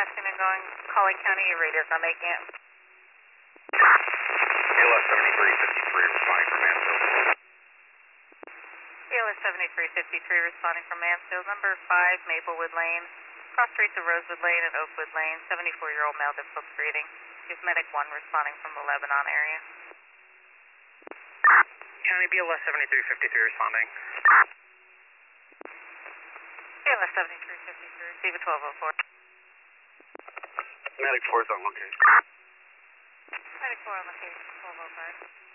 passing and going Colley County, your radio's not making it. ALS 7353 responding from Mansfield. ALS 7353 responding from Mansfield, number 5, Maplewood Lane, cross streets of Rosewood Lane and Oakwood Lane, 74-year-old male, difficult breathing. Is Medic 1 responding from the Lebanon area. County BLS 7353 responding. ALS 7353, receive a 1204. Medic 4 is on location. Medic 4 on location, 1205.